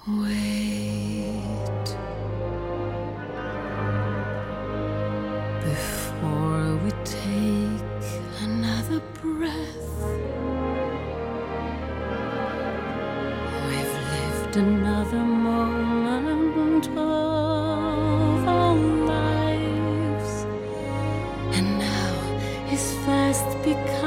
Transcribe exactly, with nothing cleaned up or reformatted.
Wait before we take another breath. We've lived another moment of our lives, and now is fast becoming